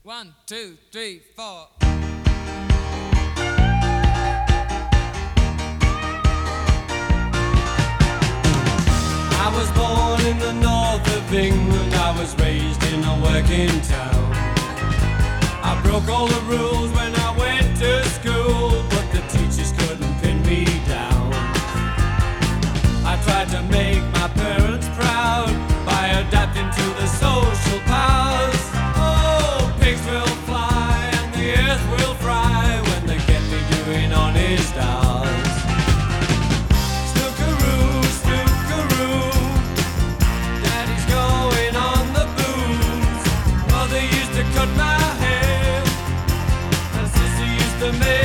One, two, three, four. I was born in the north of England, I was raised in a working town. I broke all the rules when I went to school, but the teachers couldn't pin me down. I tried to make my parents proud by adapting to the social powers. Oh, pigs will fly and the earth will fry when they get me doing honest hours. Snookeroo, snookeroo, Daddy's going on the booze. Mother used to cut my hair and Sister used to make